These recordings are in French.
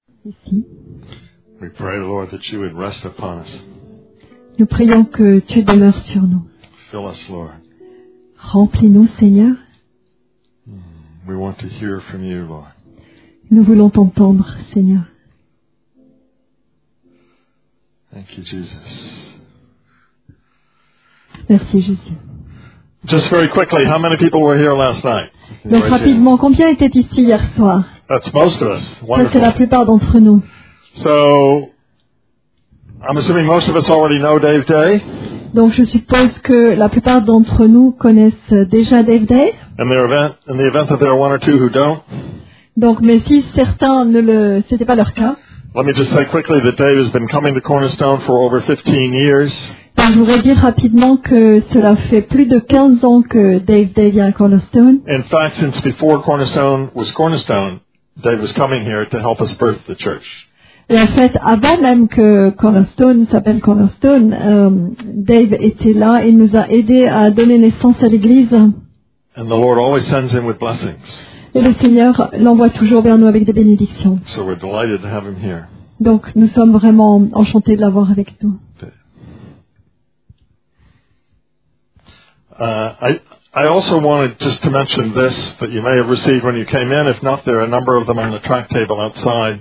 Ici. We pray, Lord, that you would rest upon us. Nous prions que tu demeures sur nous. Fill us, Lord. Remplis-nous, Seigneur. We want to hear from you, Lord. Nous voulons t'entendre, Seigneur. Thank you, Jesus. Merci, Jésus. Just very quickly, how many people were here last night? Donc rapidement, combien étaient ici hier soir? That's most of us. Ça, c'est la Wonderful. plupart d'entre nous. So, I'm assuming most of us already know Dave Day. Donc je suppose que la plupart d'entre nous connaissent déjà Dave Day. In the event that there are one or two who don't, Donc, mais si certains c'était pas leur cas, let me just say quickly that Dave has been coming to Cornerstone for over 15 years. donc je voudrais dire rapidement que cela fait plus de 15 ans que Dave Day vient à Cornerstone. In fact, since before Cornerstone was Cornerstone, Dave was coming here to help us birth the church. Et en fait, avant même que Cornerstone s'appelle Cornerstone, Dave était là et nous a aidés à donner naissance à l'église. And the Lord always sends him with blessings. Et le Seigneur l'envoie toujours vers nous avec des bénédictions. So we're delighted to have him here. Donc, nous sommes vraiment enchantés de l'avoir avec nous. I also wanted just to mention this that you may have received when you came in. If not, there are a number of them on the track table outside.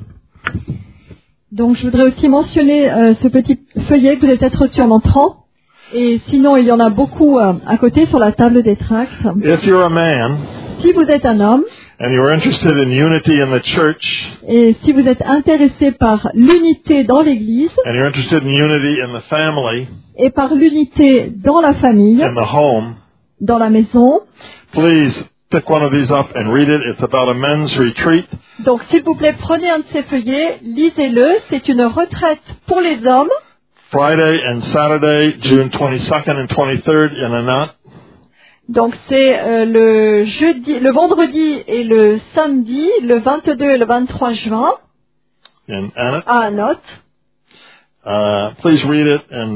Donc, je voudrais aussi mentionner ce petit feuillet que vous avez peut-être reçu en entrant. Et sinon, il y en a beaucoup à côté sur la table des tracts. If you're a man Si vous êtes un homme, and you're interested in unity in the church, et si vous êtes intéressé par l'unité dans l'Église, and you're interested in unity in the family, et par l'unité dans la famille, in the home, dans la maison, please pick one of these up and read it. It's about a men's retreat. donc s'il vous plaît, prenez un de ces feuillets, lisez-le. C'est une retraite pour les hommes, Friday and Saturday, June 22nd and 23rd in Anat. donc c'est le vendredi et le samedi, le 22 et le 23 juin, In Anat. à Anot. Please read it and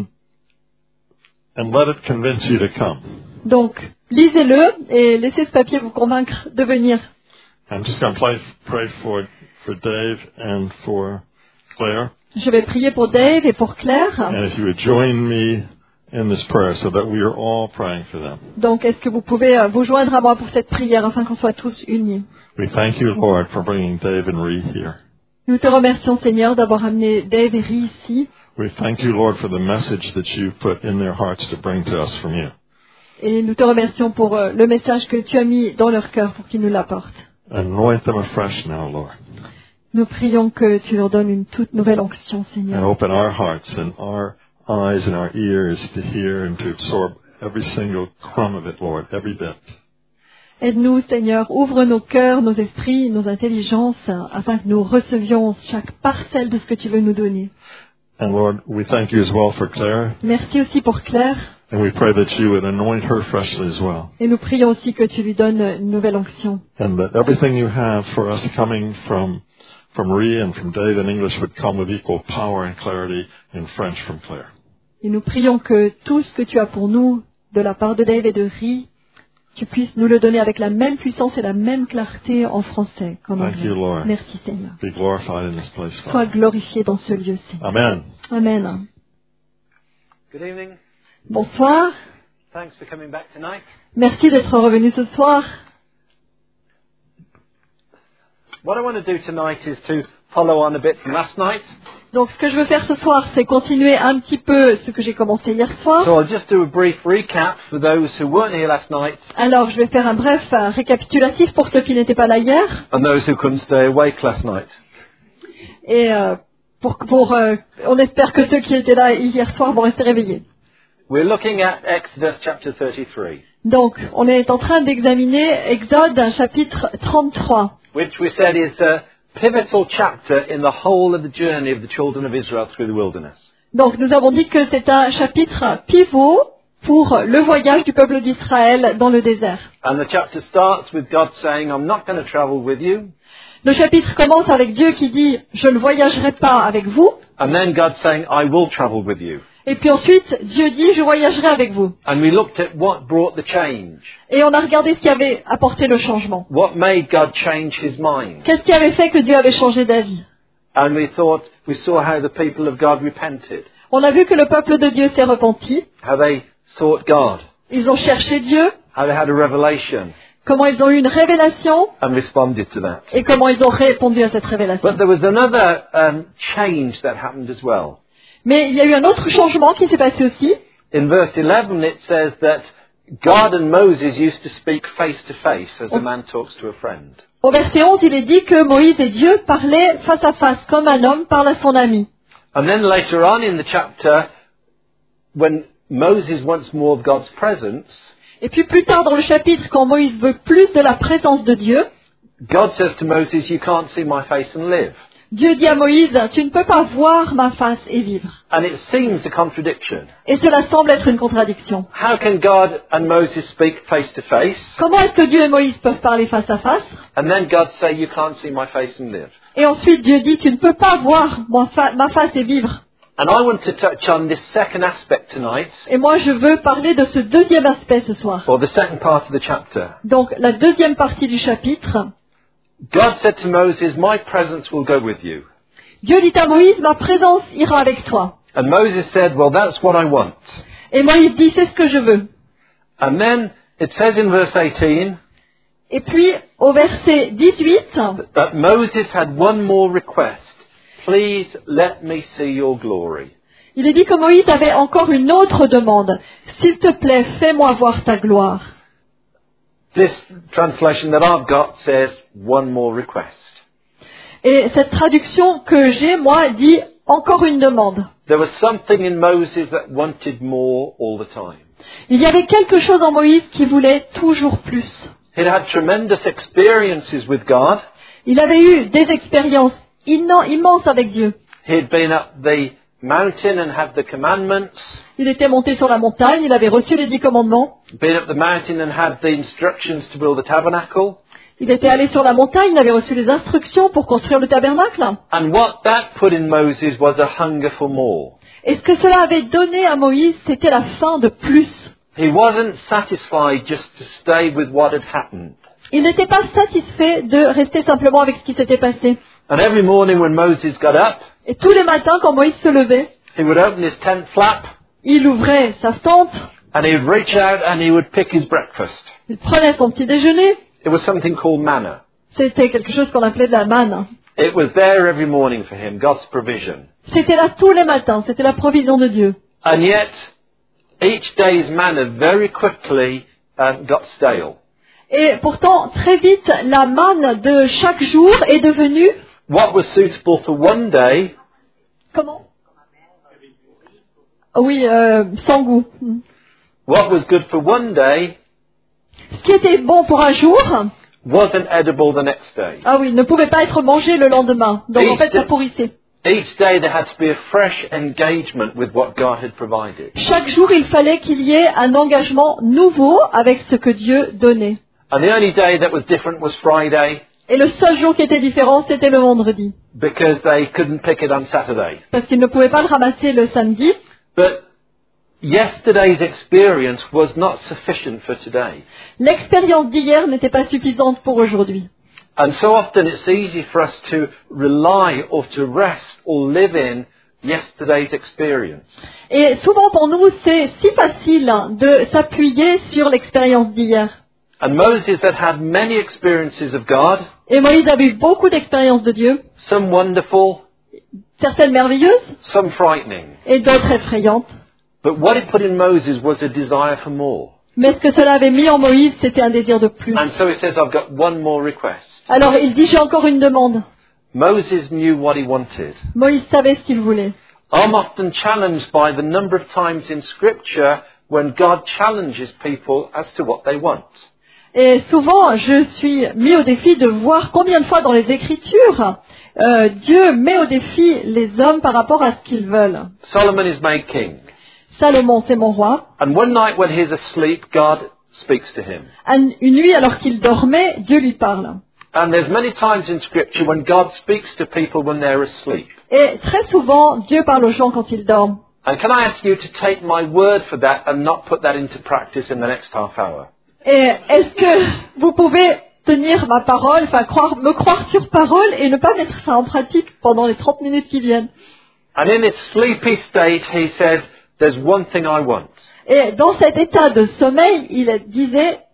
let it convince you to come. Donc, lisez-le et laissez ce papier vous convaincre de venir. I'm just going to pray for Dave and for Claire. Je vais prier pour Dave et pour Claire. And if you would join me in this prayer so that we are all praying for them. Donc, est-ce que vous pouvez vous joindre à moi pour cette prière afin qu'on soit tous unis? We thank you, Lord, for bringing Dave and Ree here. Nous te remercions, Seigneur, d'avoir amené Dave et Ree ici. We thank you, Lord, for the message that you put in their hearts to bring to us from you. Et nous te remercions pour le message que tu as mis dans leur cœur pour qu'ils nous l'apportent. Anoint them afresh now, Lord. Nous prions que tu leur donnes une toute nouvelle onction, And Seigneur. open our hearts and our eyes and our ears to hear and to absorb every single crumb of it, Lord, every bit. Aide-nous, Seigneur, ouvre nos cœurs, nos esprits, nos intelligences, afin que nous recevions chaque parcelle de ce que tu veux nous donner. And Lord, we thank you as well for Claire. Merci aussi pour Claire, And we pray that you would anoint her freshly as well. et nous prions aussi que tu lui donnes une nouvelle onction. And that everything you have for us coming from Ree and from Dave in English would come with equal power and clarity in French from Claire. Et nous prions que tout ce que tu as pour nous, de la part de Dave et de Ree, tu puisses nous le donner avec la même puissance et la même clarté en français qu'en Thank you, anglais. Lord. Merci, Seigneur. Be glorified in this place, Sois Father. glorifié dans ce lieu, Seigneur. Amen. Amen. Good evening. Bonsoir. Thanks for coming back tonight. Merci d'être revenu ce soir. What I want to do tonight is to follow on a bit from last night. Donc, ce que je veux faire ce soir, c'est continuer un petit peu ce que j'ai commencé hier soir. So I'll just do a brief recap for those who weren't here last night Alors, je vais faire un bref récapitulatif pour ceux qui n'étaient pas là hier. and those who couldn't stay awake last night. Et on espère que ceux qui étaient là hier soir vont rester réveillés. We're looking at Exodus chapter 33, Donc, on est en train d'examiner Exode, chapitre 33, which we said is a pivotal chapter in the whole of the journey of the children of Israel through the wilderness. Donc, nous avons dit que c'est un chapitre pivot pour le voyage du peuple d'Israël dans le désert. And the chapter starts with God saying, I'm not going to travel with you. Le chapitre commence avec Dieu qui dit « Je ne voyagerai pas avec vous ». And then God saying, I will travel with you. Et puis ensuite, Dieu dit « Je voyagerai avec vous ». And we looked at what brought the change. Et on a regardé ce qui avait apporté le changement. What made God change his mind? Qu'est-ce qui avait fait que Dieu avait changé d'avis? And we saw how the people of God repented, On a vu que le peuple de Dieu s'est repenti. how they sought God, Ils ont cherché Dieu. how they had a revelation Comment ils ont eu une révélation and responded to that. et comment ils ont répondu à cette révélation. But there was another change that happened as well. Mais il y a eu un autre changement qui s'est passé aussi. In verse 11 it says that God and Moses used to speak face to face as a man talks to a friend. Au verset 11, il est dit que Moïse et Dieu parlaient face à face, comme un homme parle à son ami. And then later on in the chapter, when Moses wants more of God's presence, Et puis plus tard dans le chapitre, quand Moïse veut plus de la présence de Dieu, God says to Moses, you can't see my face and live. Dieu dit à Moïse, tu ne peux pas voir ma face et vivre. And it seems a contradiction. Et cela semble être une contradiction. How can God and Moses speak face to face, Comment est-ce que Dieu et Moïse peuvent parler face à face? and then God say, you can't see my face and live? Et ensuite Dieu dit, tu ne peux pas voir ma face et vivre. And I want to touch on this second aspect tonight, Et moi je veux parler de ce deuxième aspect ce soir. or the second part of the chapter. Donc la deuxième partie du chapitre, God said to Moses, my presence will go with you. Dieu dit à Moïse, ma présence ira avec toi. And Moses said, well, that's what I want. Et Moïse dit, c'est ce que je veux. And then it says in verse 18 Et puis au verset 18, that Moses had one more request. Please let me see your glory. il est dit que Moïse avait encore une autre demande. S'il te plaît, fais-moi voir ta gloire. This translation that I've got says one more request. Et cette traduction que j'ai, moi, dit encore une demande. There was something in Moses that wanted more all the time. Il y avait quelque chose en Moïse qui voulait toujours plus. He'd had tremendous experiences with God. Il avait eu des expériences immenses avec Dieu. He'd been up the mountain and had the commandments. Il était monté sur la montagne, il avait reçu les 10 commandements. Been up the mountain and had the instructions to build the tabernacle. Il était allé sur la montagne, il avait reçu les instructions pour construire le tabernacle. And what that put in Moses was a hunger for more. Et ce que cela avait donné à Moïse, c'était la faim de plus. He wasn't satisfied just to stay with what had happened. Il n'était pas satisfait de rester simplement avec ce qui s'était passé. And every morning when Moses got up, Et tous les matins, quand Moïse se levait, he would open his tent flap il ouvrait sa tente, and he would reach out and he would pick his breakfast. il prenait son petit déjeuner. It was something called manna. C'était quelque chose qu'on appelait de la manne. It was there every morning for him, God's provision. C'était là tous les matins, c'était la provision de Dieu. And yet, each day's manna very quickly got stale. Et pourtant, très vite, la manne de chaque jour est devenue... What was suitable for one day Comment? Oui, sans goût. what was good for one day Ce qui était bon pour un jour, wasn't edible the next day. ah oui, ne pouvait pas être mangé le lendemain. Donc en fait, ça pourrissait. Each day there had to be a fresh engagement with what God had provided. Chaque jour, il fallait qu'il y ait un engagement nouveau avec ce que Dieu donnait. And the only day that was different was Friday Et le seul jour qui était différent, c'était le vendredi. because they couldn't pick it on Saturday. Parce qu'ils ne pouvaient pas le ramasser le samedi. But yesterday's experience was not sufficient for today. L'expérience d'hier n'était pas suffisante pour aujourd'hui. And so often it's easy for us to rely or to rest or live in yesterday's experience. Et souvent pour nous, c'est si facile de s'appuyer sur l'expérience d'hier. And Moses had many experiences of God, Et Moïse avait eu beaucoup d'expériences de Dieu, some wonderful, certaines merveilleuses some frightening. et d'autres effrayantes. But what it put in Moses was a desire for more. Mais ce que cela avait mis en Moïse, c'était un désir de plus. And so he says, I've got one more request. Alors il dit, j'ai encore une demande. Moses knew what he wanted. Moïse savait ce qu'il voulait. I'm often challenged by the number of times in Scripture when God challenges people as to what they want. Et souvent, je suis mis au défi de voir combien de fois dans les Écritures, Dieu met au défi les hommes par rapport à ce qu'ils veulent. Solomon is made king. Salomon, c'est mon roi. And one night when he's asleep, God speaks to him. Une nuit, alors qu'il dormait, Dieu lui parle. And there's many times in Scripture when God speaks to people when they're asleep. Et très souvent, Dieu parle aux gens quand ils dorment. And can I ask you to take my word for that and not put that into practice in the next half hour? Et est-ce que vous pouvez tenir ma parole, enfin me croire sur parole et ne pas mettre ça en pratique pendant les 30 minutes qui viennent. And in his sleepy state, he says, there's one thing I want. Et dans cet état de sommeil, il a dit,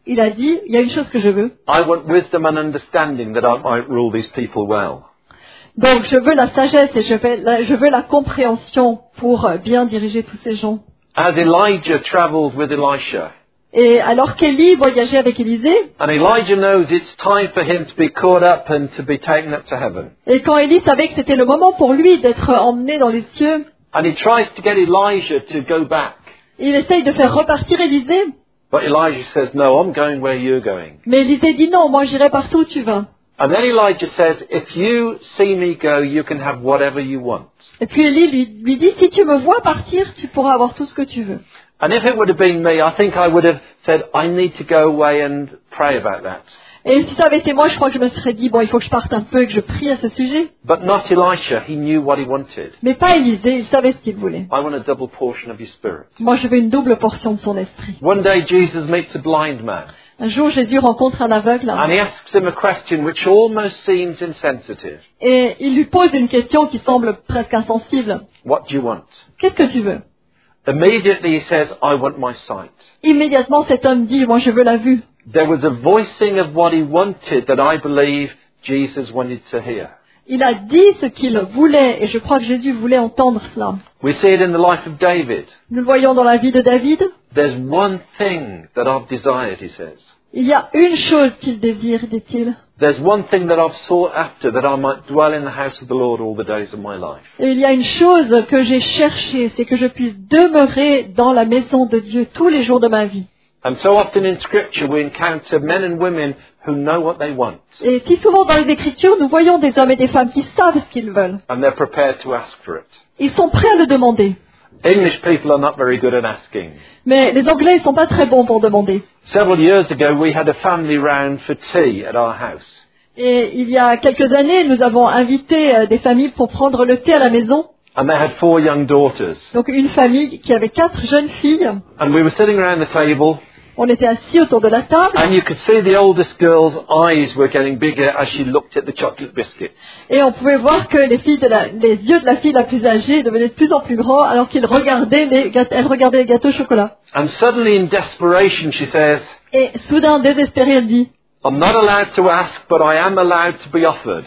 il y a une chose que je veux. I want wisdom and understanding that I might rule these people well. Donc je veux la sagesse et je veux la compréhension pour bien diriger tous ces gens. As Elijah travelled with Elisha, Et alors qu'Élie voyageait avec Élisée, and Elijah knows it's time for him to be caught up and to be taken up to heaven. et quand Élie savait que c'était le moment pour lui d'être emmené dans les cieux, And he tries to get Elijah to go back. il essaye de faire repartir Élisée, But Elijah says, no, I'm going where you're going. mais Élisée dit non, moi j'irai partout où tu vas. And then Elijah says, if you see me go, you can have whatever you want. Et puis Élie lui dit, si tu me vois partir, tu pourras avoir tout ce que tu veux. And if it would have been me, I think I would have said, I need to go away and pray about that. Et si ça avait été moi, je crois que je me serais dit, bon, il faut que je parte un peu et que je prie à ce sujet. But not Elisha. He knew what he wanted. Mais pas Élisée, il savait ce qu'il voulait. I want a double portion of your spirit. Moi, je veux une double portion de son esprit. One day Jesus meets a blind man. Un jour, Jésus rencontre un aveugle And he asks him a question which almost seems insensitive. et il lui pose une question qui semble presque insensible. What do you want? Qu'est-ce que tu veux? Immediately he says, I want my sight. Immédiatement, cet homme dit, moi, je veux la vue. There was a voicing of what he wanted that I believe Jesus wanted to hear. Il a dit ce qu'il voulait et je crois que Jésus voulait entendre cela. We see it in the life of David. Nous le voyons dans la vie de David. There's one thing that I've desired, he says. Il y a une chose qu'il désire, dit-il. There's one thing that I've sought after, that I might dwell in the house of the Lord all the days of my life. Et il y a une chose que j'ai cherchée, c'est que je puisse demeurer dans la maison de Dieu tous les jours de ma vie. And so often in Scripture we encounter men and women who know what they want. Et si souvent dans les Écritures, nous voyons des hommes et des femmes qui savent ce qu'ils veulent. And they're prepared to ask for it. Ils sont prêts à le demander. English people are not very good at asking. Mais les Anglais, ils sont pas très bons pour demander. Several years ago we had a family round for tea at our house. Et il y a quelques années, nous avons invité des familles pour prendre le thé à la maison. And they had 4 young daughters. Donc une famille qui avait 4 jeunes filles. And we were sitting around the table. On était assis autour de la table. And you could see the oldest girl's eyes were getting bigger as she looked at the chocolate biscuits. Et on pouvait voir que les yeux de la fille la plus âgée devenaient de plus en plus grands alors qu'elle regardait les gâteaux au chocolat. And suddenly in desperation she says, Et soudain, désespérée, elle dit, I'm not allowed to ask, but I am allowed to be offered.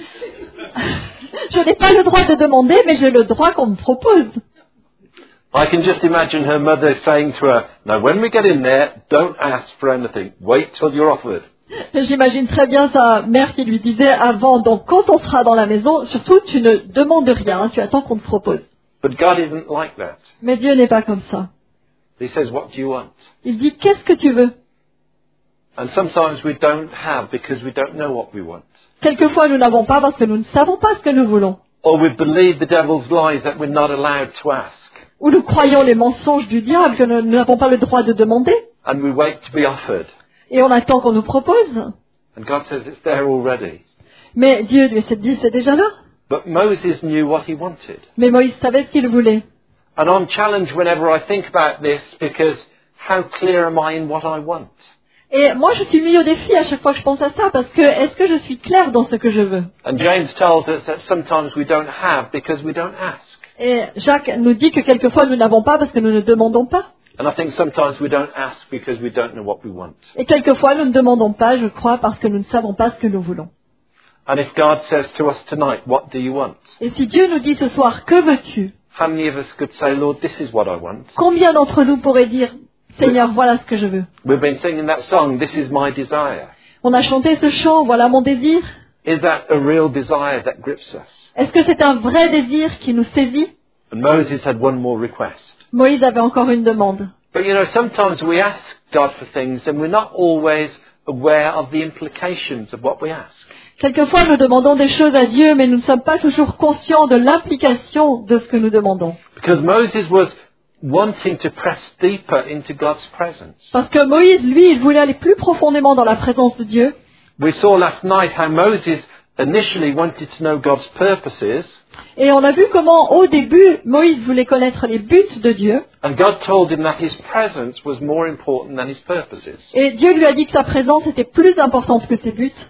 je n'ai pas le droit de demander, mais j'ai le droit qu'on me propose. I can just imagine her mother saying to her, now when we get in there, don't ask for anything. Wait till you're offered. J'imagine très bien sa mère qui lui disait avant, donc quand on sera dans la maison, surtout tu ne demandes rien, tu attends qu'on te propose. But God isn't like that. Mais Dieu n'est pas comme ça. He says, what do you want? Il dit, qu'est-ce que tu veux? And sometimes we don't have because we don't know what we want. Quelquefois nous n'avons pas parce que nous ne savons pas ce que nous voulons. Or we believe the devil's lies that we're not allowed to ask. Ou nous croyons les mensonges du diable que nous n'avons pas le droit de demander. And we wait to be offered. Et on attend qu'on nous propose. And God says it's there already. Mais Dieu lui a dit, c'est déjà là. But Moses knew what he wanted. Mais Moïse savait ce qu'il voulait. And I'm challenged whenever I think about this because how clear am I in what I want? Et moi, je suis mis au défi à chaque fois que je pense à ça, parce que est-ce que je suis claire dans ce que je veux? And James tells us that sometimes we don't have because we don't ask. Et Jacques nous dit que quelquefois nous n'avons pas parce que nous ne demandons pas. And I think sometimes we don't ask because we don't know what we want. Et quelquefois nous ne demandons pas, je crois, parce que nous ne savons pas ce que nous voulons. And if God says to us tonight, what do you want? Et si Dieu nous dit ce soir, que veux-tu? How many of us could say, Lord, this is what I want? Combien d'entre nous pourraient dire, Seigneur, voilà ce que je veux? We've been singing that song, This is my desire. On a chanté ce chant, voilà mon désir. Is that a real desire that grips us? Est-ce que c'est un vrai désir qui nous saisit? And Moses had one more request. Moïse avait encore une demande. But you know, sometimes we ask God for things and we're not always aware of the implications of what we ask. Quelquefois, nous demandons des choses à Dieu, mais nous ne sommes pas toujours conscients de l'implication de ce que nous demandons. Because Moses was wanting to press deeper into God's presence. Parce que Moïse, lui, il voulait aller plus profondément dans la présence de Dieu. We saw last night how Moses initially wanted to know God's purposes, Et on a vu comment, au début, Moïse voulait connaître les buts de Dieu. and God told him that his presence was more important than his purposes. Et Dieu lui a dit que sa présence était plus importante que ses buts.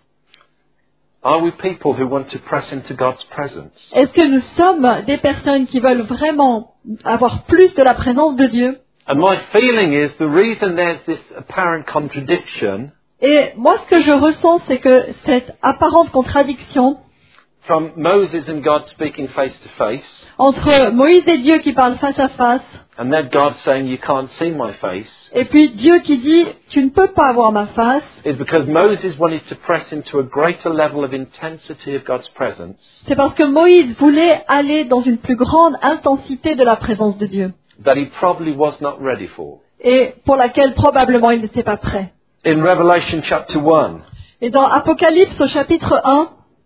Are we people who want to press into God's presence? Est-ce que nous sommes des personnes qui veulent vraiment avoir plus de la présence de Dieu? And my feeling is the reason there's this apparent contradiction Et moi, ce que je ressens, c'est que cette apparente contradiction from Moses and God speaking face to face, entre Moïse et Dieu qui parlent face à face, and then God saying, you can't see my face, et puis Dieu qui dit « tu ne peux pas voir ma face », is because Moses wanted to press into a greater level of intensity of God's presence, c'est parce que Moïse voulait aller dans une plus grande intensité de la présence de Dieu, that he probably was not ready for. et pour laquelle probablement il n'était pas prêt. In Revelation chapter 1, Et dans Apocalypse au chapitre 1,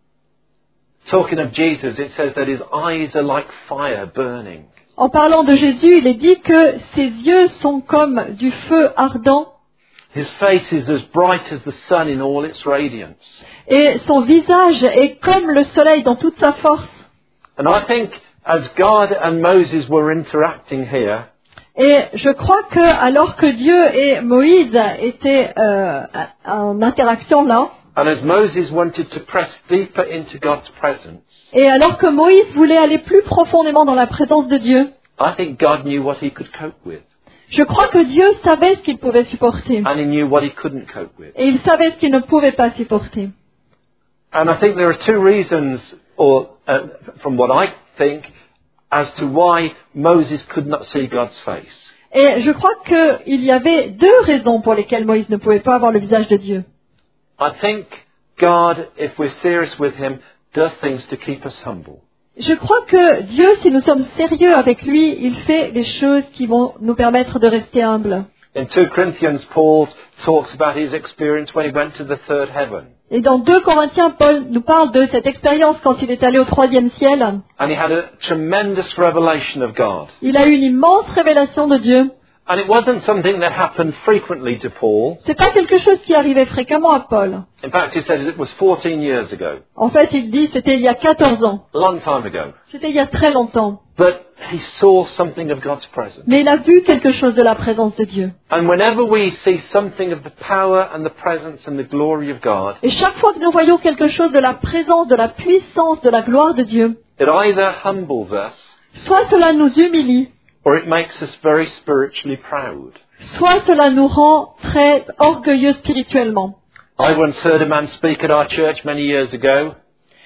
talking of Jesus, it says that his eyes are like fire burning. en parlant de Jésus, il est dit que ses yeux sont comme du feu ardent His face is as bright as the sun in all its radiance. et son visage est comme le soleil dans toute sa force. And I think as God and Moses were interacting here, Et je crois que alors que Dieu et Moïse étaient en interaction là, and as Moses wanted to press deeper into God's presence, et alors que Moïse voulait aller plus profondément dans la présence de Dieu, I think God knew what he could cope with, je crois que Dieu savait ce qu'il pouvait supporter. and he knew what he couldn't cope with. Et il savait ce qu'il ne pouvait pas supporter. And I think there are two reasons, or from what I think, as to why Moses could not see God's face. Et je crois qu'il y avait deux raisons pour lesquelles Moïse ne pouvait pas voir le visage de Dieu. I think God, if we're serious with him, does things to keep us humble. Je crois que Dieu, si nous sommes sérieux avec lui, il fait les choses qui vont nous permettre de rester humbles. In 2 Corinthians, Paul talks about his experience when he went to the third heaven. Et dans 2 Corinthiens, Paul nous parle de cette expérience quand il est allé au 3e ciel. And he had a tremendous revelation of God. Il a eu une immense révélation de Dieu. And it wasn't something that happened frequently to Paul. C'est pas quelque chose qui arrivait fréquemment à Paul. In fact, he said it was 14 years ago. En fait, il dit c'était il y a 14 ans. A long time ago. C'était il y a très longtemps. But he saw something of God's presence. Mais il a vu quelque chose de la présence de Dieu. And whenever we see something of the power and the presence and the glory of God, Et chaque fois que nous voyons quelque chose de la présence, de la puissance, de la gloire de Dieu, it either humbles us soit cela nous humilie, or it makes us very spiritually proud. soit cela nous rend très orgueilleux spirituellement. I once heard a man speak at our church many years ago.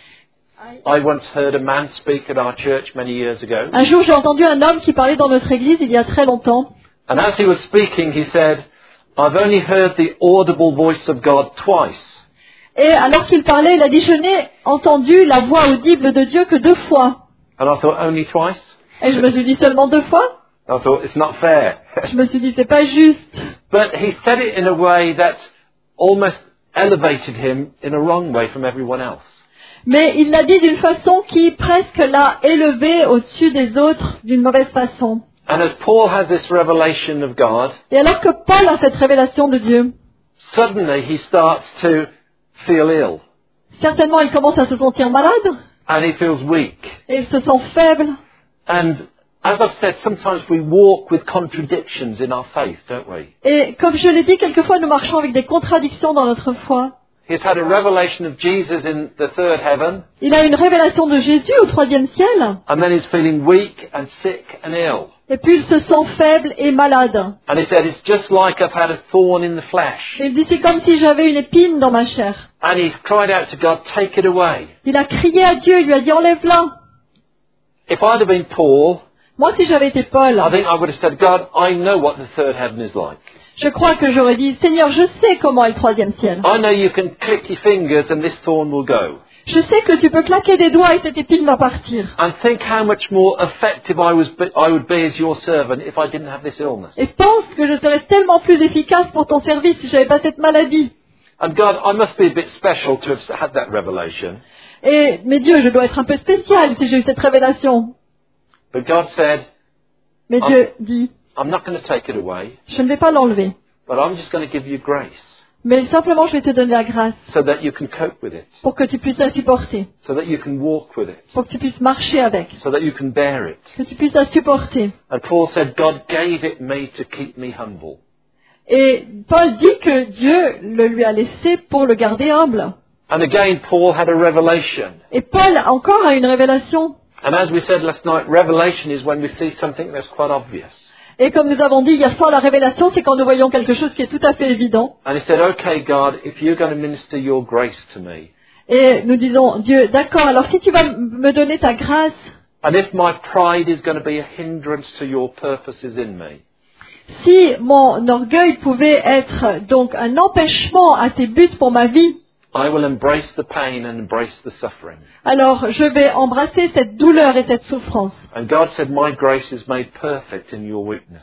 Un jour, j'ai entendu un homme qui parlait dans notre église il y a très longtemps. And as he was speaking, he said, I've only heard the audible voice of God twice. Et alors qu'il parlait, il a dit, je n'ai entendu la voix audible de Dieu que 2 fois. And I thought, only twice? Et je me suis dit, seulement 2 fois? I thought, it's not fair. Je me suis dit, c'est pas juste. But he said it in a way that almost elevated him in a wrong way from everyone else. Mais il l'a dit d'une façon qui presque l'a élevé au-dessus des autres d'une mauvaise façon. And as Paul has this revelation of God, Et alors que Paul a cette révélation de Dieu, suddenly he starts to feel ill. certainement il commence à se sentir malade, And he feels weak. et il se sent faible. And as I've said, sometimes we walk with contradictions in our faith, don't we? Et comme je l'ai dit, quelquefois nous marchons avec des contradictions dans notre foi. He's had a revelation of Jesus in the third heaven, Il a une révélation de Jésus au 3e ciel, and then he's feeling weak and sick and ill. et puis il se sent faible et malade. And he said, it's just like I've had a thorn in the flesh. Et il dit, c'est comme si j'avais une épine dans ma chair. And he's cried out to God, take it away. Il a crié à Dieu, il lui a dit, enlève-la. If I'd have been Paul, Moi, si j'avais été Paul, I think I would have said, God, I know what the third heaven is like. je crois que j'aurais dit, Seigneur, je sais comment est le 3e ciel. I know you can click your fingers and this thorn will go. Je sais que tu peux claquer des doigts et cette épine va partir. And think how much more effective I would be as your servant if I didn't have this illness. Et pense que je serais tellement plus efficace pour ton service si j'avais pas cette maladie. And God, I must be a bit special to have had that revelation. Mais Dieu, je dois être un peu spécial si j'ai eu cette révélation. But God said, Mais Dieu dit, I'm not going to take it away, je ne vais pas l'enlever. but I'm just going to give you grace. Mais simplement, je vais te donner la grâce so that you can cope with it, pour que tu puisses la supporter, so that you can walk with it, pour que tu puisses marcher avec, so that you can bear it. que tu puisses la supporter. And Paul said, God gave it me to keep me humble. Et Paul dit que Dieu le lui a laissé pour le garder humble. And again, Paul had a revelation. Et Paul encore a une révélation. And as we said last night, revelation is when we see something that's quite obvious. Et comme nous avons dit hier soir, la révélation, c'est quand nous voyons quelque chose qui est tout à fait évident. And he said, okay, God, if you're going to minister your grace to me, Et nous disons, Dieu, d'accord, alors si tu vas me donner ta grâce, and if my pride is going to be a hindrance to your purposes in me, si mon orgueil pouvait être donc un empêchement à tes buts pour ma vie, I will embrace the pain and embrace the suffering. alors je vais embrasser cette douleur et cette souffrance. And God said, my grace is made perfect in your weakness.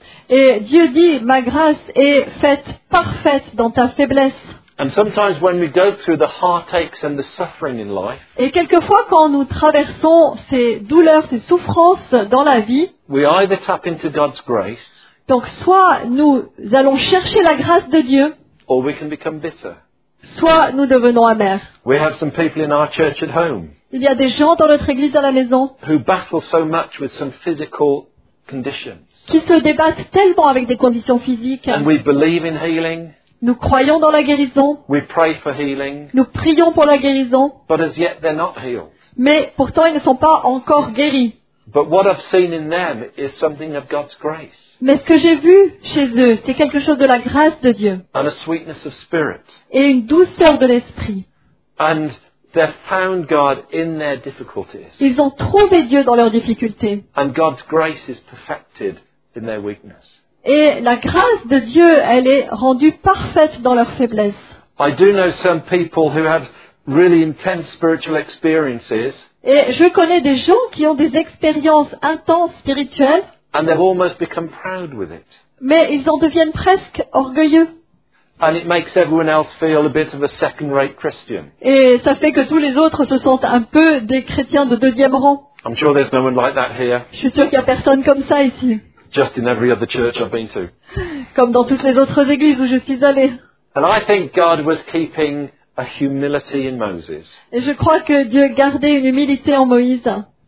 Et Dieu dit, ma grâce est faite parfaite dans ta faiblesse. And sometimes when we go through the heartaches and the suffering in life, Et quelquefois, quand nous traversons ces douleurs, ces souffrances dans la vie, we either tap into God's grace donc soit nous allons chercher la grâce de Dieu, or we can become bitter. soit nous devenons amers. We have some people in our church at home Il y a des gens dans notre église à la maison who battle so much with some physical conditions. qui se débattent tellement avec des conditions physiques. And we believe in healing, Nous croyons dans la guérison, we pray for healing, nous prions pour la guérison, but as yet they're not healed. mais pourtant ils ne sont pas encore guéris. But what I've seen in them is something of God's grace Mais ce que j'ai vu chez eux, c'est quelque chose de la grâce de Dieu and a sweetness of spirit. et une douceur de l'esprit. And they've found God in their difficulties. Ils ont trouvé Dieu dans leurs difficultés. And God's grace is perfected in their weakness. Et la grâce de Dieu, elle est rendue parfaite dans leur faiblesse. I do know some people who have really intense spiritual experiences Et je connais des gens qui ont des expériences intenses spirituelles, and they've almost become proud with it. mais ils en deviennent presque orgueilleux. And it makes everyone else feel a bit of a second-rate Christian. Et ça fait que tous les autres se sentent un peu des chrétiens de deuxième rang. I'm sure there's no one like that here, Je suis sûre qu'il n'y a personne comme ça ici, just in every other church I've been to. comme dans toutes les autres églises où je suis allée. And I think God was keeping a humility in Moses. Et je crois que Dieu gardait une humilité en Moïse.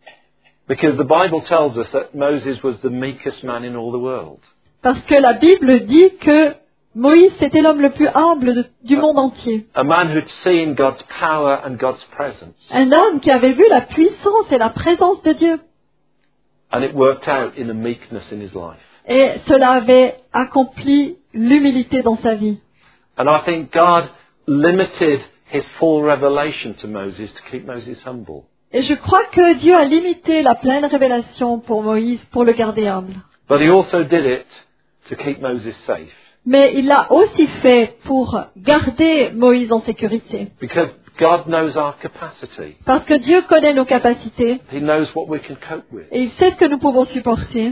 Because the Bible tells us that Moses was the meekest man in all the world. Parce que la Bible dit que Moïse, c'était l'homme le plus humble du monde entier. A man who'd seen God's power and God's presence. Un homme qui avait vu la puissance et la présence de Dieu. And it worked out in a meekness in his life. Et cela avait accompli l'humilité dans sa vie. And I think God limited his full revelation to Moses to keep Moses humble. Et je crois que Dieu a limité la pleine révélation pour Moïse, pour le garder humble. But he also did it to keep Moses safe. Mais il l'a aussi fait pour garder Moïse en sécurité. Because God knows our capacity. Parce que Dieu connaît nos capacités He knows what we can cope with. et il sait ce que nous pouvons supporter.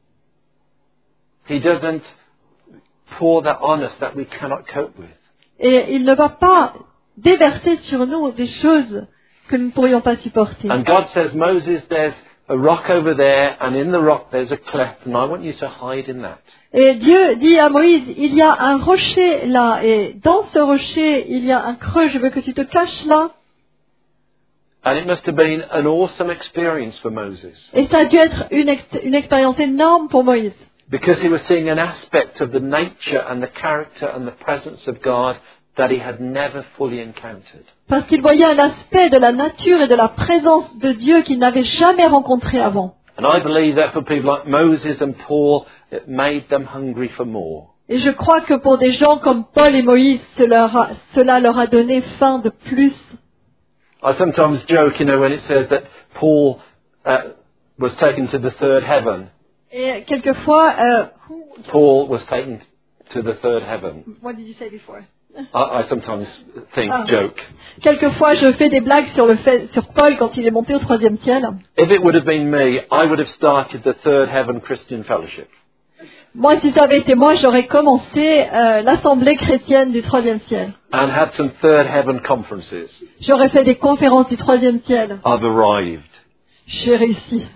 He doesn't pour that on us that we cannot cope with. Et il ne va pas déverser sur nous des choses que nous ne pourrions pas supporter. And God says, Moses, there's a rock over there, and in the rock there's a cleft, and I want you to hide in that. Et Dieu dit à Moïse, il y a un rocher là, et dans ce rocher, il y a un creux, je veux que tu te caches là. And it must have been an awesome experience for Moses, Et ça a dû être une expérience énorme pour Moïse. because he was seeing an aspect of the nature and the character and the presence of God that he had never fully encountered. Parce qu'il voyait un aspect de la nature et de la présence de Dieu qu'il n'avait jamais rencontré avant. And I believe that for people like Moses and Paul, it made them hungry for more. Et je crois que pour des gens comme Paul et Moïse, cela leur a donné faim de plus. I sometimes joke, when it says that Paul was taken to the third heaven. Et quelquefois, Paul was taken to the third heaven. what did you say before? I sometimes joke. Quelquefois, je fais des blagues sur Paul quand il est monté au 3e ciel. If it would have been me, I would have started the Third Heaven Christian Fellowship. Moi, si ça avait été moi, j'aurais commencé l'assemblée chrétienne du 3e ciel. And had some Third Heaven conferences. J'aurais fait des conférences du 3e ciel. I've arrived. J'ai réussi.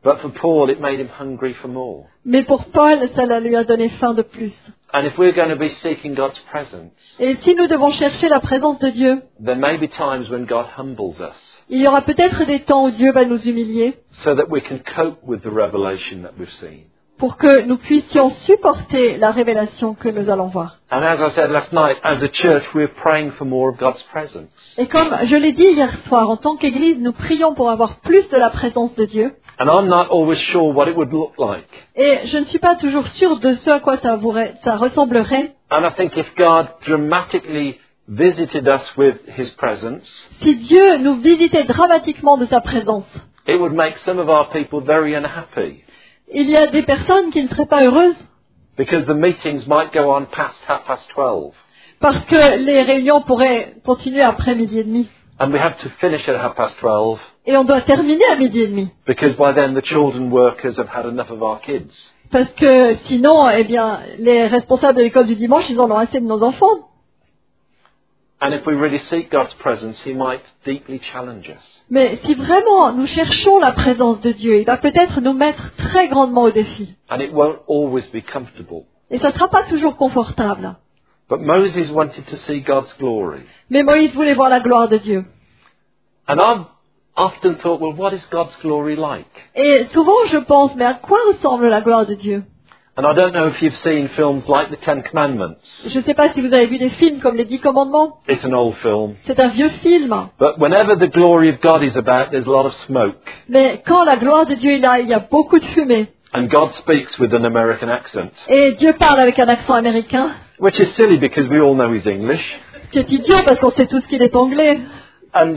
But for Paul, it made him hungry for more. Mais pour Paul, ça lui a donné faim de plus. And if we're going to be seeking God's presence, Et si nous devons chercher la présence de Dieu, there may be times when God humbles us il y aura peut-être des temps où Dieu va nous humilier so that we can cope with the revelation that we've seen. pour que nous puissions supporter la révélation que nous allons voir. And as I said last night, as a church, we're praying for more of God's presence. Et comme je l'ai dit hier soir, en tant qu'Église, nous prions pour avoir plus de la présence de Dieu. And I'm not always sure what it would look like. Et je ne suis pas toujours sûre de ce à quoi ça ressemblerait. And I think if God dramatically visited us with His presence, Si Dieu nous visitait dramatiquement de sa présence, it would make some of our people very unhappy il y a des personnes qui ne seraient pas heureuses because the meetings might go on past 12:30. parce que les réunions pourraient continuer après 12h30. And we have to finish at 12:30 Et on doit terminer à 12h30. because by then the children workers have had enough of our kids. Parce que sinon, eh bien, les responsables de l'école du dimanche, ils en ont assez de nos enfants. And if we really seek God's presence, He might deeply challenge us. Mais si vraiment nous cherchons la présence de Dieu, il va peut-être nous mettre très grandement au défi. And it won't always be comfortable. Et ça ne sera pas toujours confortable. But Moses wanted to see God's glory. Mais Moïse voulait voir la gloire de Dieu. And I've often thought, well, what is God's glory like? Et souvent je pense, mais à quoi ressemble la gloire de Dieu? And I don't know if you've seen films like The Ten Commandments. Je ne sais pas si vous avez vu des films comme les 10 commandements. It's an old film. C'est un vieux film. But whenever the glory of God is about, there's a lot of smoke. Mais quand la gloire de Dieu est là, il y a beaucoup de fumée. And God speaks with an American accent. Et Dieu parle avec un accent américain. Which is silly because we all know he's English. Ce qui est idiot parce qu'on sait tous qu'il est anglais. And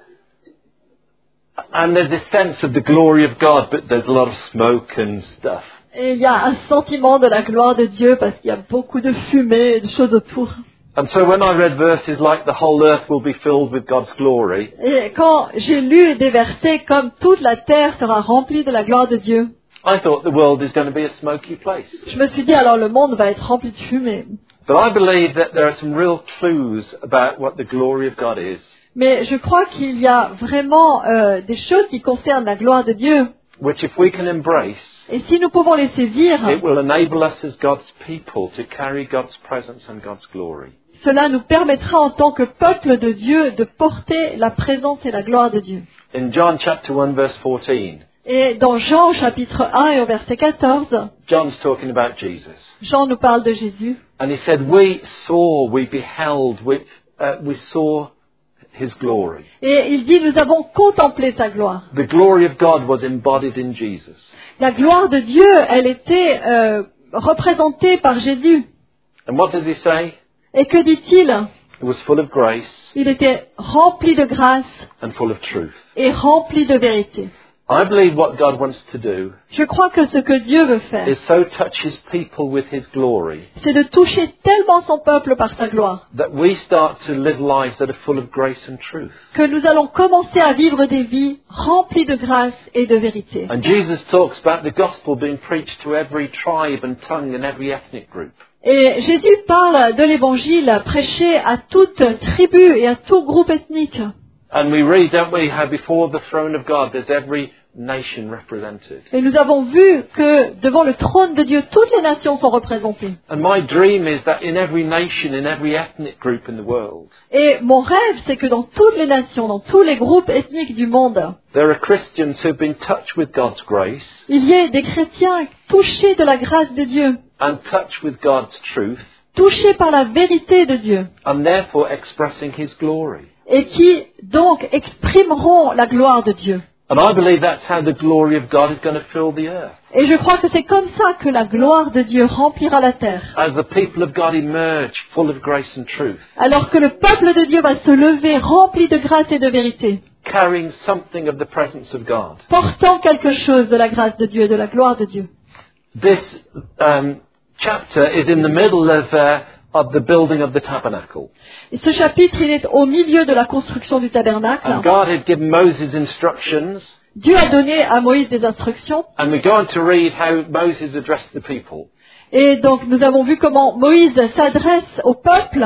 there's this sense of the glory of God, but there's a lot of smoke and stuff. Et il y a un sentiment de la gloire de Dieu parce qu'il y a beaucoup de fumée et de choses autour. And so when I read verses like the whole earth will be filled with God's glory, Et quand j'ai lu des versets comme toute la terre sera remplie de la gloire de Dieu, I thought the world is going to be a smoky place. je me suis dit alors le monde va être rempli de fumée. But I believe that there are some real clues about what the glory of God is, Mais je crois qu'il y a vraiment des choses qui concernent la gloire de Dieu. which if we can embrace, Et si nous pouvons les saisir, it will enable us as God's people to carry God's presence and God's glory. cela nous permettra en tant que peuple de Dieu de porter la présence et la gloire de Dieu. In John chapter 1 verse 14, Et dans Jean chapitre 1 et au verset 14, John's talking about Jesus. Jean nous parle de Jésus. And he said, we beheld, we saw His glory. Et il dit, nous avons contemplé sa gloire. The glory of God was embodied in Jesus. La gloire de Dieu, elle était représentée par Jésus. And what does he say? Et que dit-il? It was full of grace Il était rempli de grâce and full of truth. et rempli de vérité. I believe what God wants to do Je crois que ce que Dieu veut faire, is so touch His people with His glory c'est de toucher tellement son peuple par sa gloire, that we start to live lives that are full of grace and truth. que nous allons commencer à vivre des vies remplies de grâce et de vérité. And Jesus talks about the gospel being preached to every tribe and tongue and every ethnic group. Et Jésus parle de l'évangile prêché à toute tribu et à tout groupe ethnique. And we read, don't we, how before the throne of God there's every nation represented. Et nous avons vu que devant le trône de Dieu, toutes les nations sont représentées. And my dream is that in every nation, in every ethnic group in the world, Et mon rêve, c'est que dans toutes les nations, dans tous les groupes ethniques du monde, there are Christians who've been touched with God's grace il y ait des chrétiens touchés de la grâce de Dieu, and touched with God's truth, touchés par la vérité de Dieu, and therefore expressing His glory. et qui donc exprimeront la gloire de Dieu. And I believe that's how the glory of God is going to fill the earth. Et je crois que c'est comme ça que la gloire de Dieu remplira la terre. As the people of God emerge full of grace and truth, Alors que le peuple de Dieu va se lever rempli de grâce et de vérité, carrying something of the presence of God. portant quelque chose de la grâce de Dieu et de la gloire de Dieu. This chapter is in the middle of the building of the tabernacle. Et ce chapitre, il est au milieu de la construction du tabernacle. And God had given Moses instructions, Dieu a donné à Moïse des instructions. and we're going to read how Moses addressed the people. Et donc, nous avons vu comment Moïse s'adresse au peuple.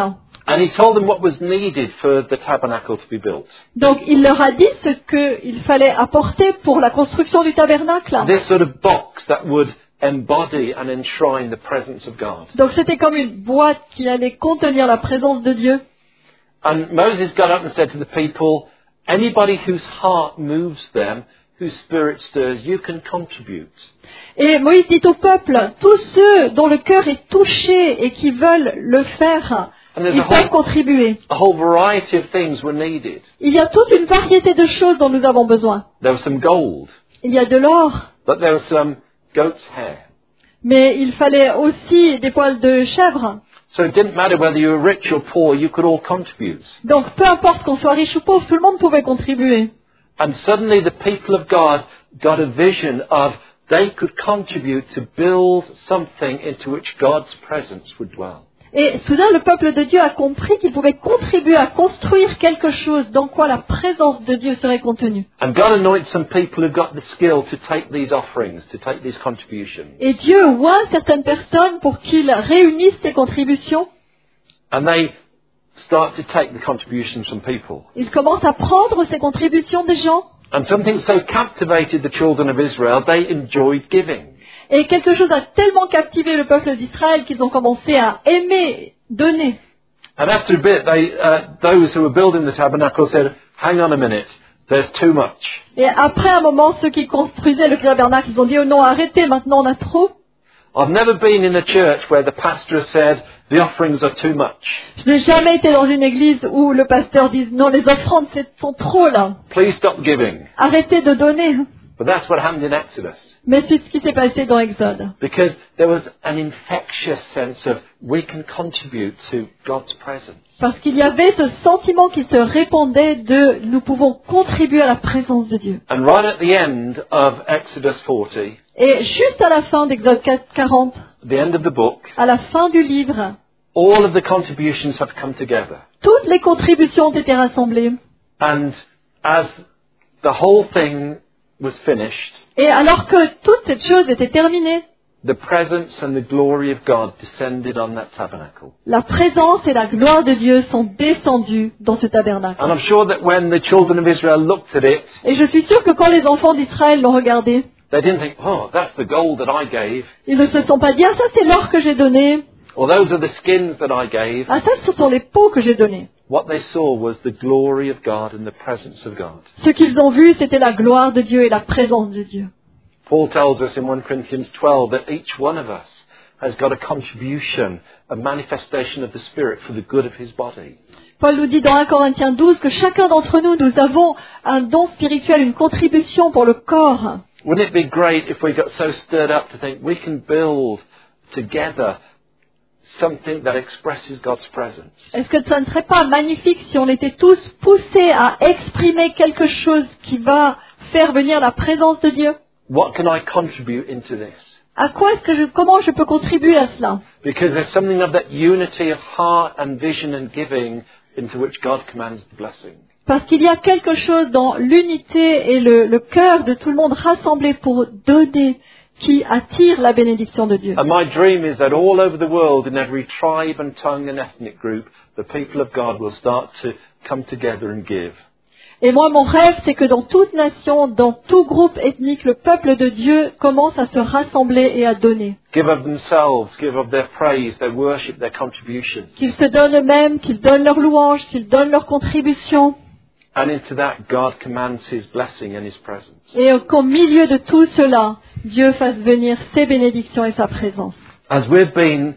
And he told them what was needed for the tabernacle to be built. Donc il leur a dit ce qu'il fallait apporter pour la construction du tabernacle. This sort of box that would embody and enshrine the presence of God. Donc c'était comme une boîte qui allait contenir la présence de Dieu. And Moses got up and said to the people, anybody whose heart moves them, whose spirit stirs, you can contribute. Et Moïse dit au peuple, tous ceux dont le cœur est touché et qui veulent le faire, And there's ils peuvent contribuer. a whole variety of things were needed. Il y a toute une variété de choses dont nous avons besoin. There was some gold, Il y a de l'or, but there was some goat's hair. mais il fallait aussi des poils de chèvre. So it didn't matter whether you were rich or poor, you could all contribute. Donc peu importe qu'on soit riche ou pauvre, tout le monde pouvait contribuer. And suddenly the people of God got a vision of they could contribute to build something into which God's presence would dwell. Et soudain, le peuple de Dieu a compris qu'il pouvait contribuer à construire quelque chose dans quoi la présence de Dieu serait contenue. And God anoints some people who've got the skill to take these offerings, to take these contributions. Et Dieu oint certaines personnes pour qu'ils réunissent ces contributions. And they start to take the contributions from people. Ils commencent à prendre ces contributions des gens. And something so captivated the children of Israel, they enjoyed giving. Et quelque chose a tellement captivé le peuple d'Israël qu'ils ont commencé à aimer donner. And after a bit, those who were building the tabernacle said, hang on a minute, there's too much. Et après un moment, ceux qui construisaient le tabernacle, ils ont dit, oh non, arrêtez, maintenant on a trop. I've never been in a church where the pastor has said, the offerings are too much. Je n'ai jamais été dans une église où le pasteur dit, non, les offrandes sont trop là. Please stop giving. Arrêtez de donner. But that's what happened in Exodus. Mais c'est ce qui s'est passé dans Exode. Because there was an infectious sense of we can contribute to God's presence. Parce qu'il y avait ce sentiment qui se répandait de nous pouvons contribuer à la présence de Dieu. And right at the end of Exodus 40, Et juste à la fin d'Exode 40, the end of the book, à la fin du livre, all of the contributions have come together. toutes les contributions ont été rassemblées. And as the whole thing was finished, Et alors que toute cette chose était terminée, the presence and the glory of God descended on that tabernacle. la présence et la gloire de Dieu sont descendues dans ce tabernacle. And I'm sure that when the children of Israel looked at it, Et je suis sûre que quand les enfants d'Israël l'ont regardé, they didn't think, oh, that's the gold that I gave, ils ne se sont pas dit, ah ça c'est l'or que j'ai donné, or those are the skins that I gave. ah ça ce sont les peaux que j'ai données. What they saw was the glory of God and the presence of God. Ce qu'ils ont vu, c'était la gloire de Dieu et la présence de Dieu. Paul tells us in 1 Corinthians 12 that each one of us has got a contribution, a manifestation of the Spirit for the good of his body. Paul nous dit dans 1 Corinthiens 12 que chacun d'entre nous, nous avons un don spirituel, une contribution pour le corps. Wouldn't it be great if we got so stirred up to think we can build together something that expresses God's presence? Est-ce que ça ne serait pas magnifique si on était tous poussés à exprimer quelque chose qui va faire venir la présence de Dieu? What can I contribute into this? À quoi comment je peux contribuer à cela? Because there's something of that unity of heart and vision and giving into which God commands the blessing. Parce qu'il y a quelque chose dans l'unité et le cœur de tout le monde rassemblé pour donner qui attire la bénédiction de Dieu. And my dream is that all over the world, in every tribe and tongue and ethnic group, the people of God will start to come together and give. Et moi, mon rêve, c'est que dans toute nation, dans tout groupe ethnique, le peuple de Dieu commence à se rassembler et à donner. Give of themselves, give of their praise, their worship, their contribution. Qu'ils se donnent eux-mêmes, qu'ils donnent leur louange, qu'ils donnent leur contribution. And into that, God commands His blessing and His presence. Et qu'au milieu de tout cela, Dieu fasse venir ses bénédictions et sa présence. As we've been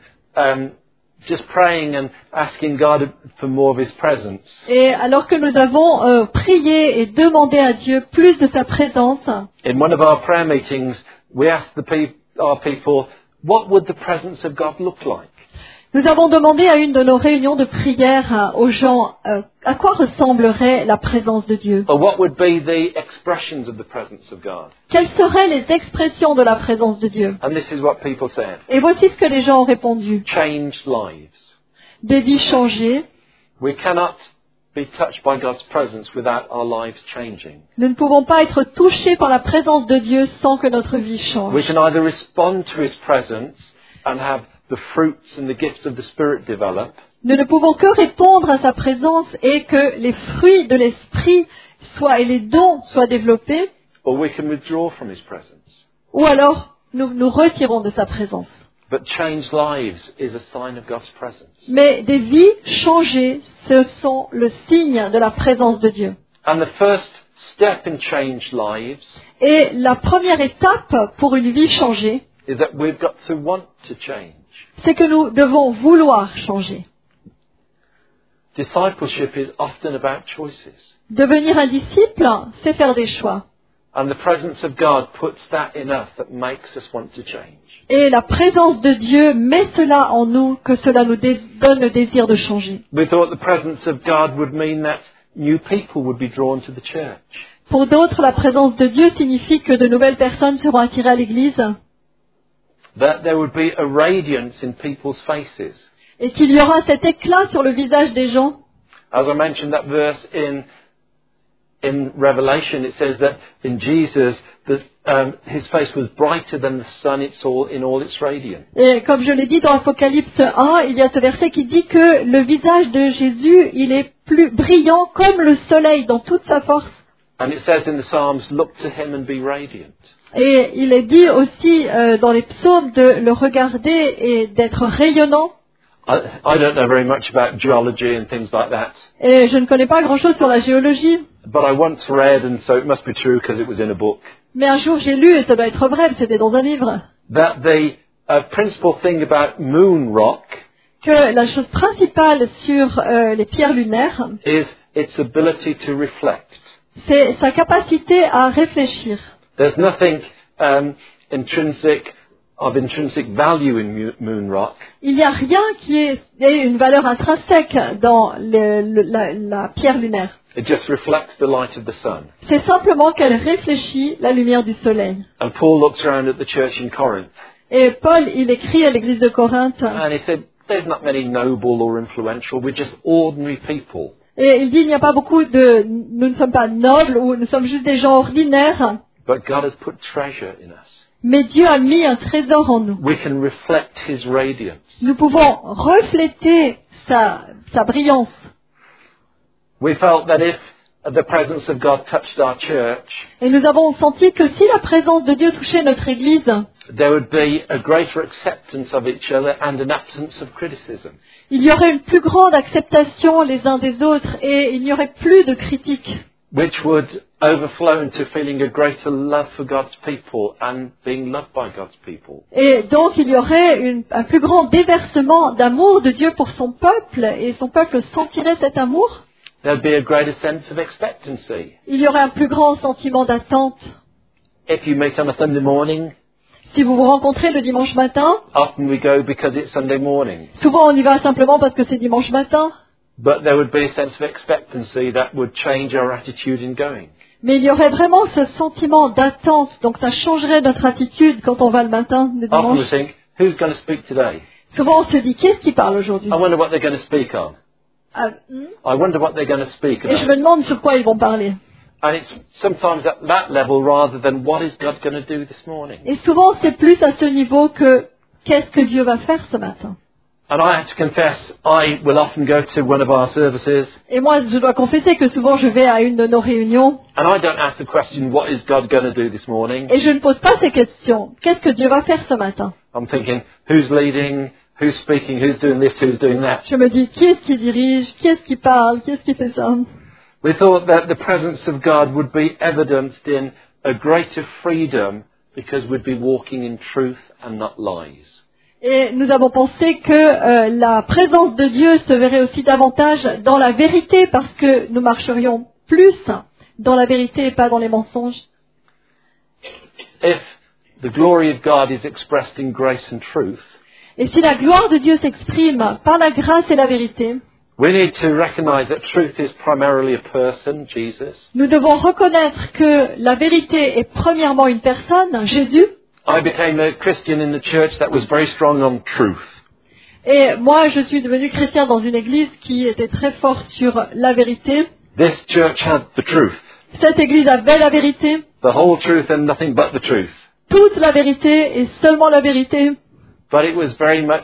just praying and asking God for more of His presence, Et alors que nous avons prié et demandé à Dieu plus de sa présence, in one of our prayer meetings, we asked our people, what would the presence of God look like? nous avons demandé à une de nos réunions de prière aux gens à quoi ressemblerait la présence de Dieu. Or what would be the expressions of the presence of God? Quelles seraient les expressions de la présence de Dieu? And this is what people said. Et voici ce que les gens ont répondu. Changed lives. Des vies changées. We cannot be touched by God's presence without our lives changing. Nous ne pouvons pas être touchés par la présence de Dieu sans que notre vie change. We can either respond to His presence and have the fruits and the gifts of the Spirit develop, Nous ne pouvons que répondre à sa présence et que les fruits de l'esprit soient et les dons soient développés, or we can withdraw from His presence. ou alors nous nous retirons de sa présence. But changed lives is a sign of God's presence. Mais des vies changées, ce sont le signe de la présence de Dieu. And the first step in changed lives Et la première étape pour une vie changée, is that we've got to want to change. c'est que nous devons vouloir changer. Discipleship is often about choices. Devenir un disciple, c'est faire des choix. And the presence of God puts that in us that makes us want to change. Et la présence de Dieu met cela en nous, que cela nous donne le désir de changer. We thought the presence of God would mean that new people would be drawn to the church. Pour d'autres, la présence de Dieu signifie que de nouvelles personnes seront attirées à l'Église That there would be a radiance in people's faces. et qu'il y aura cet éclat sur le visage des gens. As I mentioned that verse in Revelation, it says that in Jesus, his face was brighter than the sun in all its radiance. Et comme je l'ai dit dans Apocalypse 1, il y a ce verset qui dit que le visage de Jésus, il est plus brillant comme le soleil dans toute sa force. And it says in the Psalms, look to him and be radiant. Et il est dit aussi dans les psaumes de le regarder et d'être rayonnant. I don't know very much about geology and things like that. Et je ne connais pas grand-chose sur la géologie, But I once read, and so it must be true because it was in a book, mais un jour j'ai lu, et ça doit être vrai, c'était dans un livre, that the principal thing about moon rock que la chose principale sur les pierres lunaires, is its ability to reflect. c'est sa capacité à réfléchir. There's nothing intrinsic value in moon rock. Il n'y a rien qui ait une valeur intrinsèque dans la pierre lunaire. It just reflects the light of the sun. C'est simplement qu'elle réfléchit la lumière du soleil. And Paul looks around at the church in Corinth, Et Paul, il écrit à l'église de Corinthe, and he said, there's not many noble or influential, we're just ordinary people. et il dit, il n'y a pas beaucoup nous ne sommes pas nobles, ou nous sommes juste des gens ordinaires, But God has put treasure in us. mais Dieu a mis un trésor en nous. We can reflect His radiance. Nous pouvons refléter sa brillance. We felt that if the presence of God touched our church, Et nous avons senti que si la présence de Dieu touchait notre église, there would be a greater acceptance of each other and an absence of criticism. il y aurait une plus grande acceptation les uns des autres et il n'y aurait plus de critiques. Which would overflow into feeling a greater love for God's people and being loved by God's people. Et donc il y aurait un plus grand déversement d'amour de Dieu pour son peuple et son peuple sentirait cet amour. There'd be a greater sense of expectancy. Il y aurait un plus grand sentiment d'attente. If you meet on a Sunday morning, Si vous vous rencontrez le dimanche matin, often we go because it's Sunday morning. souvent on y va simplement parce que c'est dimanche matin, But there would be a sense of expectancy that would change our attitude in going. mais il y aurait vraiment ce sentiment d'attente, donc ça changerait notre attitude quand on va le matin, le Often we dimanche. think, who's going to speak today? Souvent on se dit, qui est-ce qui parle aujourd'hui? I wonder what they're going to speak on. I wonder what they're going to speak Et je me about. demande sur quoi ils vont parler. And it's sometimes at that level rather than what is God going to do this morning. Et souvent c'est plus à ce niveau que qu'est-ce que Dieu va faire ce matin. And I have to confess, I will often go to one of our services Et moi je dois confesser que souvent je vais à une de nos réunions and I don't ask the question, what is God going to do this morning? et je ne pose pas ces questions. Qu'est-ce que Dieu va faire ce matin? I'm thinking, who's leading, who's speaking, who's doing this, who's doing that. Je me dis, qui est-ce qui dirige? Qui est-ce qui parle? Qui est-ce qui fait ça? We thought that the presence of God would be evidenced in a greater freedom because we'd be walking in truth and not lies. Et nous avons pensé que la présence de Dieu se verrait aussi davantage dans la vérité parce que nous marcherions plus dans la vérité et pas dans les mensonges. If the glory of God is expressed in grace and truth, Et si la gloire de Dieu s'exprime par la grâce et la vérité, we need to recognize that truth is primarily a person, Jesus. nous devons reconnaître que la vérité est premièrement une personne, Jésus. I became a Christian in the church that was very strong on truth. Et moi, je suis devenu chrétien dans une église qui était très forte sur la vérité. This church had the truth, Cette église avait la vérité, the whole truth and nothing but the truth. toute la vérité et seulement la vérité. But it was very much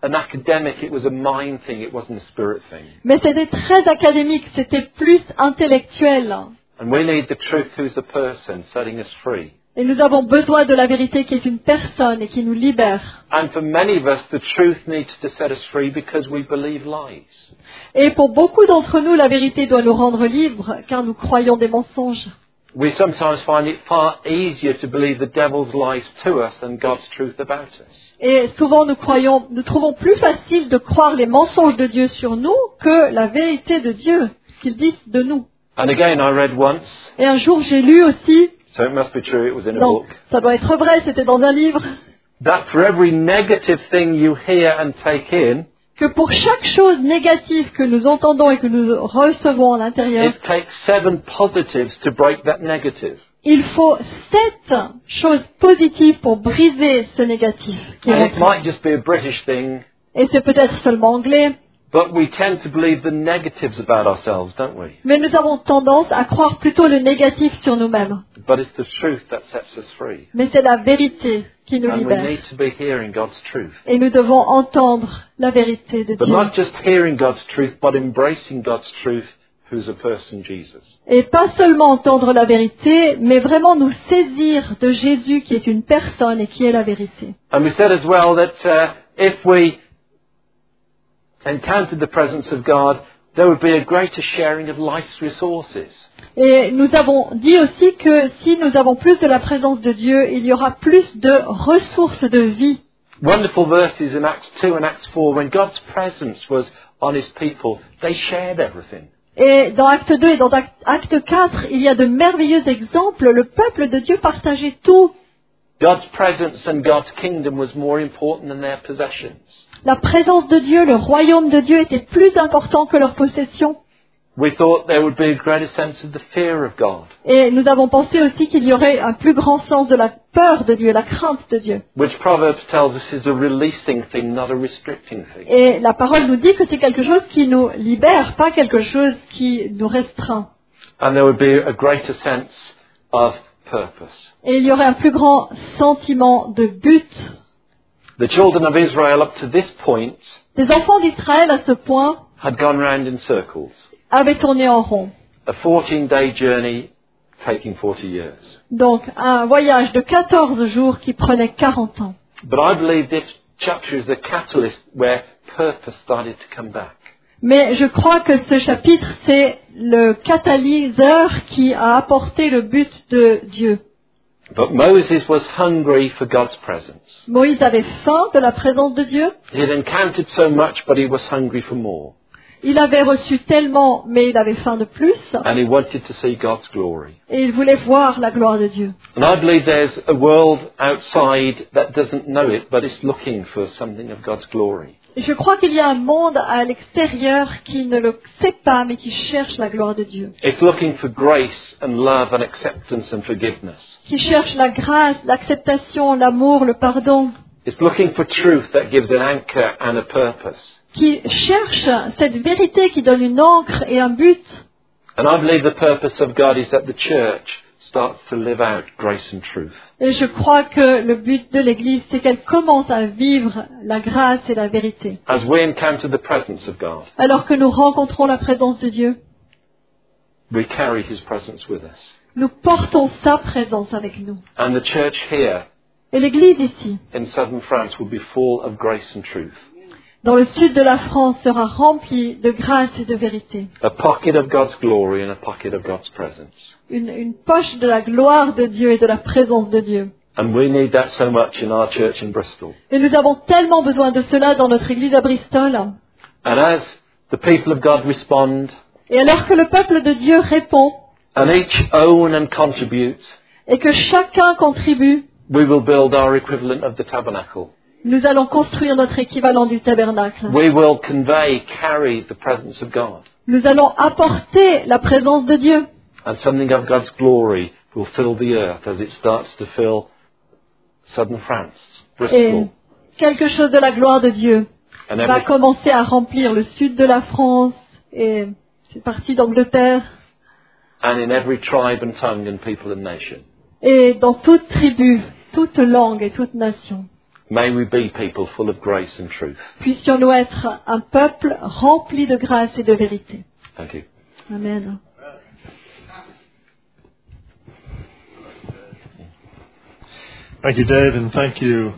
an academic, it was a mind thing, it wasn't a spirit thing. Mais c'était très académique, c'était plus intellectuel. And we need the truth who's the person setting us free. Et nous avons besoin de la vérité qui est une personne et qui nous libère. And for many of us, the truth needs to set us free because we believe lies. Et pour beaucoup d'entre nous, la vérité doit nous rendre libres, car nous croyons des mensonges. We sometimes find it far easier to believe the devil's lies to us than God's truth about us. Et souvent nous trouvons plus facile de croire les mensonges de Dieu sur nous que la vérité de Dieu, ce qu'ils disent de nous. And again, I read once, Et un jour, j'ai lu aussi, so it must be true, it was in a non, book, ça doit être vrai, c'était dans un livre, that for every negative thing you hear and take in, que pour chaque chose négative que nous entendons et que nous recevons à l'intérieur, it takes 7 positives to break that negative. il faut 7 choses positives pour briser ce négatif qui est And it rentré. might just be a British thing, Et c'est peut-être seulement anglais, but we tend to believe the negatives about ourselves, don't we? mais nous avons tendance à croire plutôt le négatif sur nous-mêmes. But it's the truth that sets us free. Mais c'est la vérité qui nous And we libère. need to be hearing God's truth. Et nous devons entendre la vérité de But Dieu. not just hearing God's truth, but embracing God's truth, who's a person, Jesus. Et pas seulement entendre la vérité, mais vraiment nous saisir de Jésus qui est une personne et qui est la vérité. And we said as well that if we encountered the presence of God, there would be a greater sharing of life's resources. Et nous avons dit aussi que si nous avons plus de la présence de Dieu, il y aura plus de ressources de vie. Wonderful verses in Acts 2 and Acts 4, when God's presence was on his people, they shared everything. Et dans Acte 2 et dans Acte 4, il y a de merveilleux exemples. Le peuple de Dieu partageait tout. God's presence and God's kingdom was more important than their possessions. La présence de Dieu, le royaume de Dieu était plus important que leurs possessions. We thought there would be a greater sense of the fear of God, Et nous avons pensé aussi qu'il y aurait un plus grand sens de la peur de Dieu, la crainte de Dieu. which Proverbs tells us is a releasing thing, not a restricting thing. Et la parole nous dit que c'est quelque chose qui nous libère, pas quelque chose qui nous restreint. And there would be a greater sense of purpose. Et il y aurait un plus grand sentiment de but. The children of Israel up to this point Les enfants d'Israël, à ce point, had gone round in circles. avaient tourné en rond. A 14-day journey taking 40 years. Donc, un voyage de 14 jours qui prenait 40 ans. But I believe this chapter is the catalyst where purpose started to come back. Mais je crois que ce chapitre, c'est le catalyseur qui a apporté le but de Dieu. But Moses was hungry for God's presence. Moïse avait faim de la présence de Dieu. He had encountered so much, but he was hungry for more. Il avait reçu tellement, mais il avait faim de plus. And he wanted to see God's glory. Et il voulait voir la gloire de Dieu. And I believe there's a world outside that doesn't know it, but it's looking for something of God's glory. Et je crois qu'il y a un monde à l'extérieur qui ne le sait pas, mais qui cherche la gloire de Dieu. It's looking for grace and love and acceptance and forgiveness. Qui cherche la grâce, l'acceptation, l'amour, le pardon. It's looking for truth that gives an anchor and a purpose. Qui cherche cette vérité qui donne une encre et un but. And I believe the purpose of God is that the church starts to live out grace and truth. Et je crois que le but de l'Église, c'est qu'elle commence à vivre la grâce et la vérité. As we encounter the presence of God, Alors que nous rencontrons la présence de Dieu, we carry His presence with us. nous portons sa présence avec nous. And the church here Et l'Église ici, in southern France will be full of grace and truth. dans le sud de la France, sera remplie de grâce et de vérité. A pocket of God's glory and a pocket of God's presence. Une poche de la gloire de Dieu et de la présence de Dieu. And we need that so much in our church in Bristol. Et nous avons tellement besoin de cela dans notre Église à Bristol. And as the people of God respond, Et alors que le peuple de Dieu répond, and each own and contribute, et que chacun contribue, we will build our equivalent of the tabernacle. nous allons construire notre équivalent du tabernacle. We will carry the presence of God. Nous allons apporter la présence de Dieu. And something of God's glory will fill the earth as it starts to fill southern France, Et Bristol, quelque chose de la gloire de Dieu and va every, commencer à remplir le sud de la France et c'est parti d'Angleterre and in every tribe and tongue and people and nation. et dans toute tribu, toute langue et toute nation. May we be people full of grace and truth. Puissions-nous être un peuple rempli de grâce et de vérité. Thank you. Amen. Thank you, Dave, and thank you,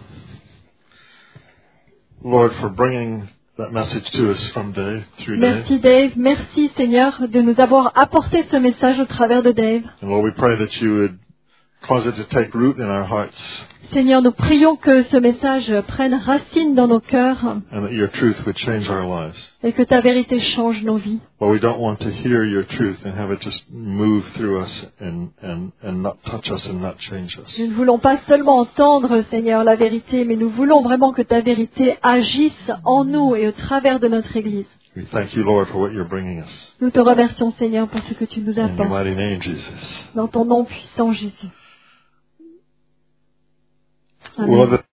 Lord, for bringing that message to us from Dave, through Dave. Merci Dave, merci Seigneur de nous avoir apporté ce message au travers de Dave. And Lord, we pray that you would cause it to take root in our hearts, Seigneur, nous prions que ce message prenne racine dans nos cœurs and that your truth would change our lives. et que ta vérité change nos vies. But we don't want to hear your truth and have it just move through us and not touch us and not change us. Nous ne voulons pas seulement entendre, Seigneur, la vérité, mais nous voulons vraiment que ta vérité agisse en nous et au travers de notre Église. We thank you, Lord, for what you're bringing us. Nous te remercions, Seigneur, pour ce que tu nous In your apportes. mighty name, Jesus. Dans ton nom puissant, Jésus. Amen. Well,